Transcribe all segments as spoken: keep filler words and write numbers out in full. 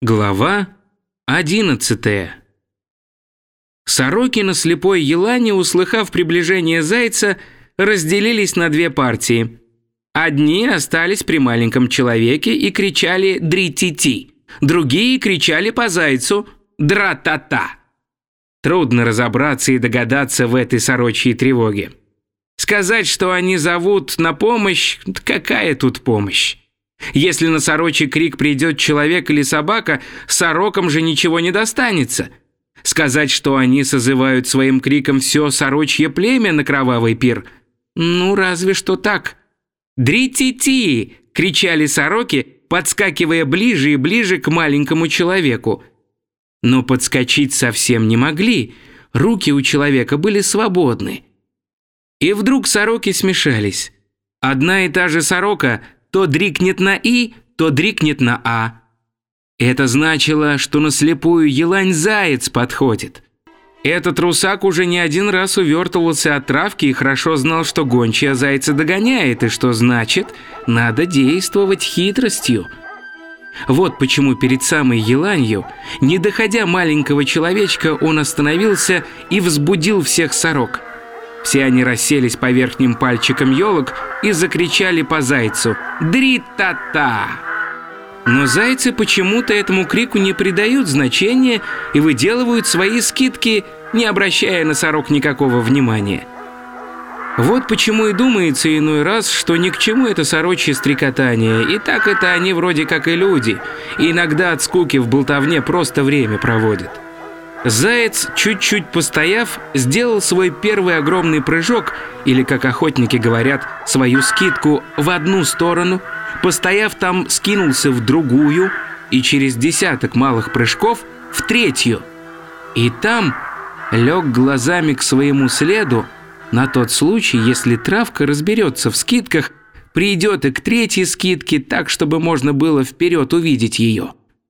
Глава одиннадцатая. Сороки на слепой елане, услыхав приближение зайца, разделились на две партии. Одни остались при маленьком человеке и кричали «дри-ти-ти», другие кричали по зайцу «дра-та-та». Трудно разобраться и догадаться в этой сорочьей тревоге. Сказать, что они зовут на помощь, какая тут помощь? Если на сорочий крик придет человек или собака, сорокам же ничего не достанется. Сказать, что они созывают своим криком все сорочье племя на кровавый пир, ну разве что так. «Дри-ти-ти!» — кричали сороки, подскакивая ближе и ближе к маленькому человеку. Но подскочить совсем не могли, руки у человека были свободны. И вдруг сороки смешались. Одна и та же сорока то дрикнет на «и», то дрикнет на «а». Это значило, что на слепую елань заяц подходит. Этот русак уже не один раз увертывался от травки и хорошо знал, что гончая зайца догоняет, и что значит, надо действовать хитростью. Вот почему перед самой еланью, не доходя маленького человечка, он остановился и взбудил всех сорок. Все они расселись по верхним пальчикам елок и закричали по зайцу «Дри-та-та!». Но зайцы почему-то этому крику не придают значения и выделывают свои скидки, не обращая на сорок никакого внимания. Вот почему и думается иной раз, что ни к чему это сорочье стрекотание, и так это они вроде как и люди, и иногда от скуки в болтовне просто время проводят. Заяц, чуть-чуть постояв, сделал свой первый огромный прыжок, или, как охотники говорят, свою скидку в одну сторону, постояв там, скинулся в другую, и через десяток малых прыжков в третью. И там лег глазами к своему следу, на тот случай, если травка разберется в скидках, придет и к третьей скидке так, чтобы можно было вперед увидеть ее.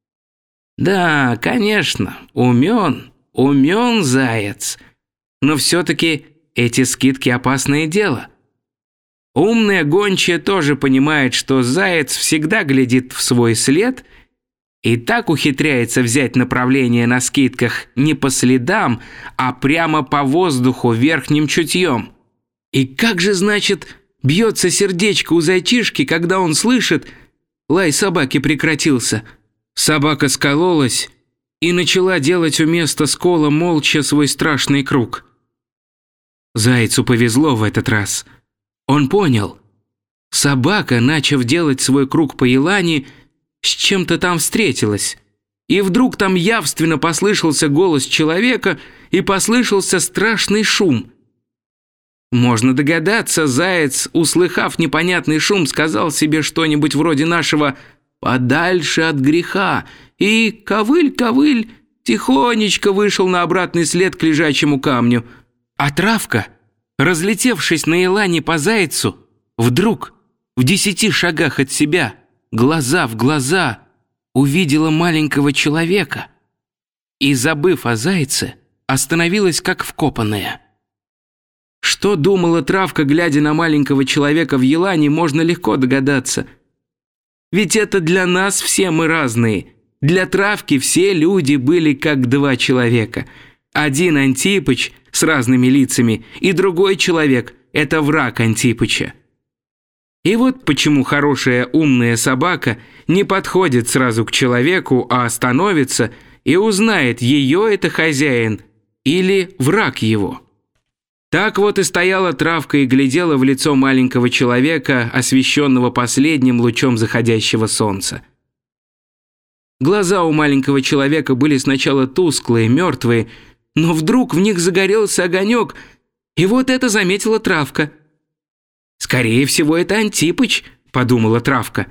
Да, конечно, умен, умен заяц, но все-таки эти скидки опасное дело. Умная гончая тоже понимает, что заяц всегда глядит в свой след и так ухитряется взять направление на скидках не по следам, а прямо по воздуху верхним чутьем. И как же, значит, бьется сердечко у зайчишки, когда он слышит, лай собаки прекратился. Собака скололась и начала делать у места скола молча свой страшный круг. Зайцу повезло в этот раз. Он понял. Собака, начав делать свой круг по елани, с чем-то там встретилась. И вдруг там явственно послышался голос человека и послышался страшный шум. Можно догадаться, заяц, услыхав непонятный шум, сказал себе что-нибудь вроде нашего «подальше от греха», и ковыль-ковыль тихонечко вышел на обратный след к лежачему камню. А травка, разлетевшись на елане по зайцу, вдруг в десяти шагах от себя, глаза в глаза, увидела маленького человека и, забыв о зайце, остановилась как вкопанная. Что думала травка, глядя на маленького человека в елане, можно легко догадаться. Ведь это для нас все мы разные. Для травки все люди были как два человека. Один Антипыч с разными лицами, и другой человек – это враг Антипыча. И вот почему хорошая умная собака не подходит сразу к человеку, а остановится и узнает, ее это хозяин или враг его. Так вот и стояла травка и глядела в лицо маленького человека, освещенного последним лучом заходящего солнца. Глаза у маленького человека были сначала тусклые, мертвые, но вдруг в них загорелся огонек, и вот это заметила травка. «Скорее всего, это Антипыч», — подумала травка.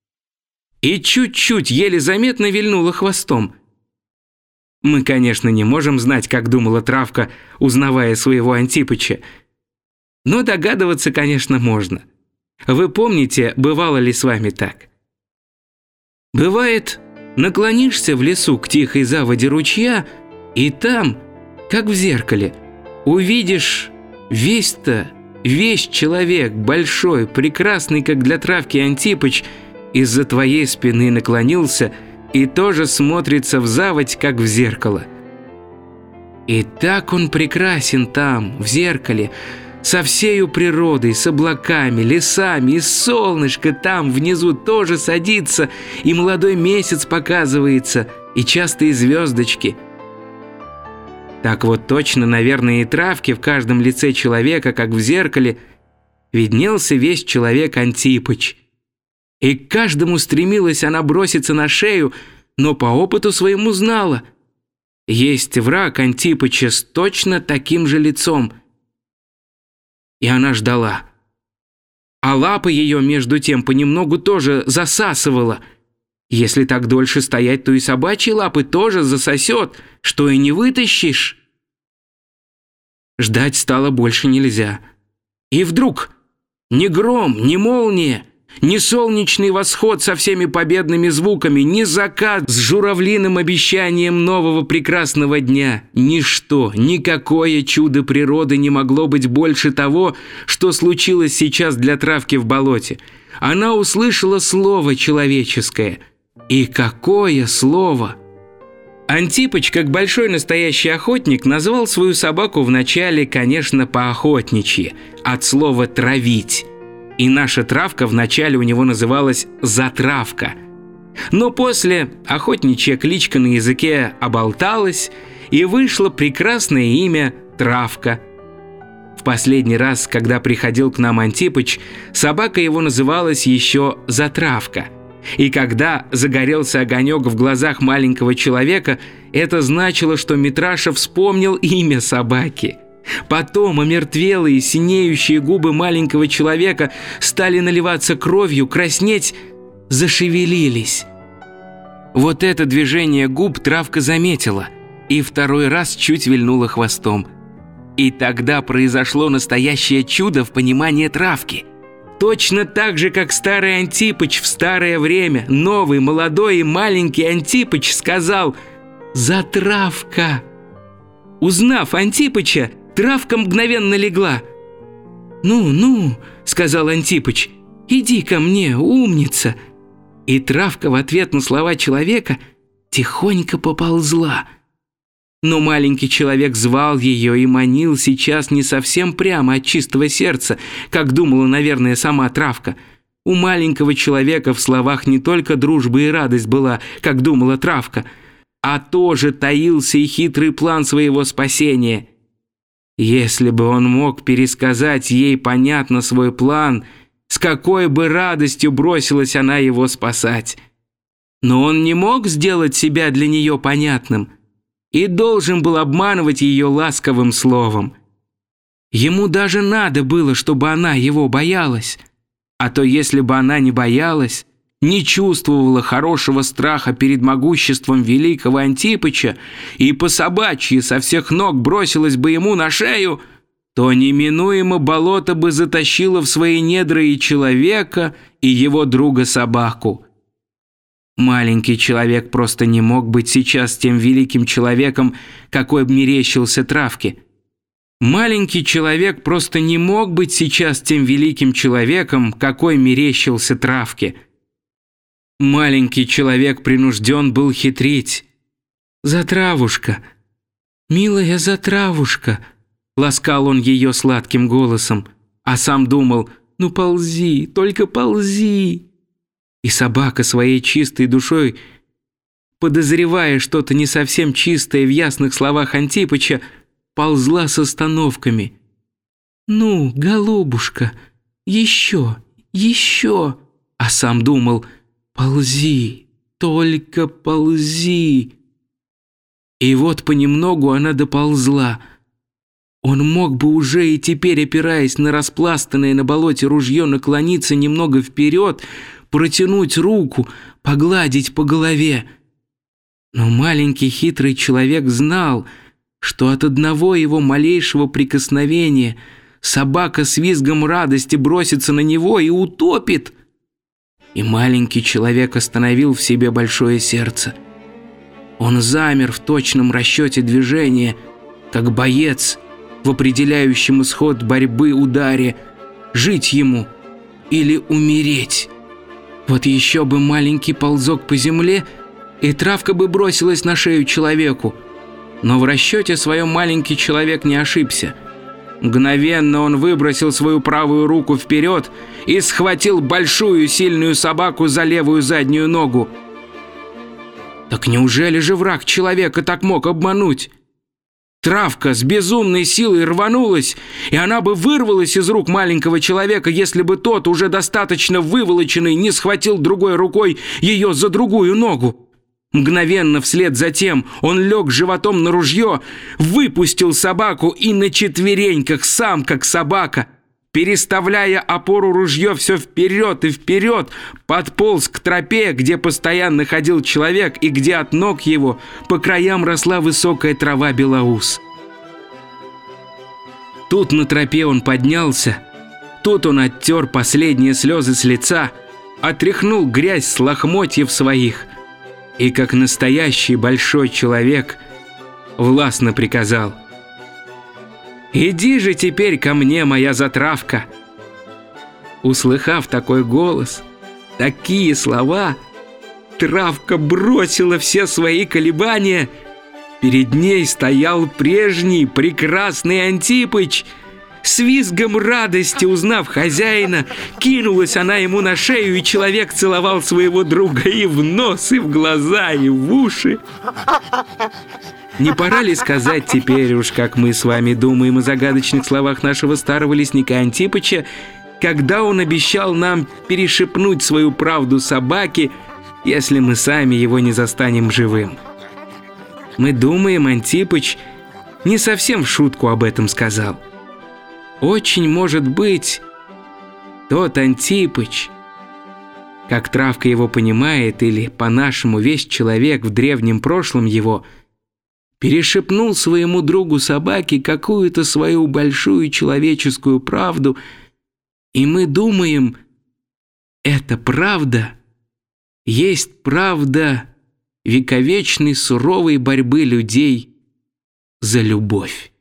И чуть-чуть, еле заметно вильнула хвостом. Мы, конечно, не можем знать, как думала травка, узнавая своего Антипыча. Но догадываться, конечно, можно. Вы помните, бывало ли с вами так? Бывает, наклонишься в лесу к тихой заводе ручья, и там, как в зеркале, увидишь весь-то, весь человек, большой, прекрасный, как для травки Антипыч, из-за твоей спины наклонился и тоже смотрится в заводь, как в зеркало. И так он прекрасен там, в зеркале, со всею природой, с облаками, лесами, и солнышко там внизу тоже садится, и молодой месяц показывается, и частые звездочки. Так вот точно, наверное, и травки в каждом лице человека, как в зеркале, виднелся весь человек Антипыч. И к каждому стремилась она броситься на шею, но по опыту своему знала: есть враг Антипыча с точно таким же лицом. И она ждала. А лапы ее, между тем, понемногу тоже засасывала. Если так дольше стоять, то и собачьи лапы тоже засосет, что и не вытащишь. Ждать стало больше нельзя. И вдруг ни гром, ни молния, ни солнечный восход со всеми победными звуками, ни закат с журавлиным обещанием нового прекрасного дня, ничто, никакое чудо природы не могло быть больше того, что случилось сейчас для травки в болоте. Она услышала слово человеческое. И какое слово! Антипыч, как большой настоящий охотник, назвал свою собаку вначале, конечно, по-охотничьи, от слова «травить». И наша травка вначале у него называлась «затравка». Но после охотничья кличка на языке оболталась, и вышло прекрасное имя «Травка». В последний раз, когда приходил к нам Антипыч, собака его называлась еще «Затравка». И когда загорелся огонек в глазах маленького человека, это значило, что Митраша вспомнил имя собаки. Потом омертвелые, синеющие губы маленького человека стали наливаться кровью, краснеть, зашевелились. Вот это движение губ травка заметила и второй раз чуть вильнула хвостом. И тогда произошло настоящее чудо в понимании травки. Точно так же, как старый Антипыч в старое время, новый, молодой и маленький Антипыч сказал «Затравка». Узнав Антипыча, травка мгновенно легла. «Ну, ну», — сказал Антипыч, — «иди ко мне, умница». И травка в ответ на слова человека тихонько поползла. Но маленький человек звал ее и манил сейчас не совсем прямо от чистого сердца, как думала, наверное, сама травка. У маленького человека в словах не только дружба и радость была, как думала травка, а тоже таился и хитрый план своего спасения. Если бы он мог пересказать ей понятно свой план, с какой бы радостью бросилась она его спасать. Но он не мог сделать себя для нее понятным и должен был обманывать ее ласковым словом. Ему даже надо было, чтобы она его боялась. А то если бы она не боялась, не чувствовала хорошего страха перед могуществом великого Антипыча и по собачьи со всех ног бросилась бы ему на шею, то неминуемо болото бы затащило в свои недра и человека, и его друга-собаку. Маленький человек просто не мог быть сейчас тем великим человеком, какой мерещился травке. Маленький человек просто не мог быть сейчас тем великим человеком, какой мерещился травке. Маленький человек принужден был хитрить. «Затравушка, милая затравушка», — ласкал он ее сладким голосом, а сам думал: «Ну ползи, только ползи». И собака своей чистой душой, подозревая что-то не совсем чистое в ясных словах Антипыча, ползла с остановками. «Ну, голубушка, еще, еще», а сам думал: «Ползи, только ползи». И вот понемногу она доползла. Он мог бы уже и теперь, опираясь на распластанное на болоте ружье, наклониться немного вперед, протянуть руку, погладить по голове. Но маленький хитрый человек знал, что от одного его малейшего прикосновения собака с визгом радости бросится на него и утопит. И маленький человек остановил в себе большое сердце. Он замер в точном расчете движения, как боец в определяющем исход борьбы ударе, жить ему или умереть. Вот еще бы маленький ползок по земле, и травка бы бросилась на шею человеку. Но в расчете своем маленький человек не ошибся. Мгновенно он выбросил свою правую руку вперед и схватил большую сильную собаку за левую заднюю ногу. Так неужели же враг человека так мог обмануть? Травка с безумной силой рванулась, и она бы вырвалась из рук маленького человека, если бы тот, уже достаточно выволоченный, не схватил другой рукой ее за другую ногу. Мгновенно вслед за тем он лег животом на ружье, выпустил собаку и на четвереньках, сам как собака, переставляя опору ружье все вперед и вперед, подполз к тропе, где постоянно ходил человек и где от ног его по краям росла высокая трава белоус. Тут на тропе он поднялся, тут он оттер последние слезы с лица, отряхнул грязь с лохмотьев своих и, как настоящий большой человек, властно приказал: «Иди же теперь ко мне, моя затравка!» Услыхав такой голос, такие слова, травка бросила все свои колебания. Перед ней стоял прежний прекрасный Антипыч. С визгом радости, узнав хозяина, кинулась она ему на шею, и человек целовал своего друга и в нос, и в глаза, и в уши. Не пора ли сказать теперь уж, как мы с вами думаем о загадочных словах нашего старого лесника Антипыча, когда он обещал нам перешепнуть свою правду собаке, если мы сами его не застанем живым? Мы думаем, Антипыч не совсем в шутку об этом сказал. Очень может быть, тот Антипыч, как травка его понимает, или по-нашему весь человек в древнем прошлом его, перешепнул своему другу собаке какую-то свою большую человеческую правду, и мы думаем, эта правда есть правда вековечной суровой борьбы людей за любовь.